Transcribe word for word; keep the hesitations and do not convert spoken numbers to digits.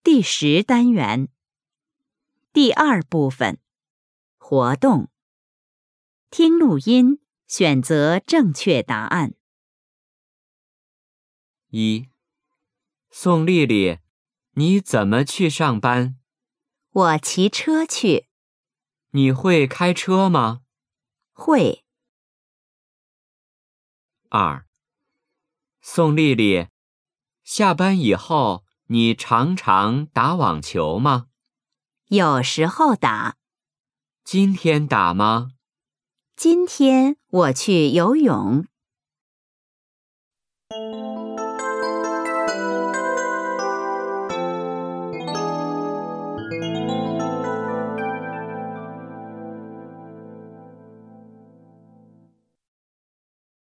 第十单元第二部分活动。听录音，选择正确答案。 一，宋丽丽，你怎么去上班？ 我骑车去。 你会开车吗？ 会。 二，宋丽丽，下班以后你常常打网球吗？ 有时候打。 今天打吗？ 今天我去游泳。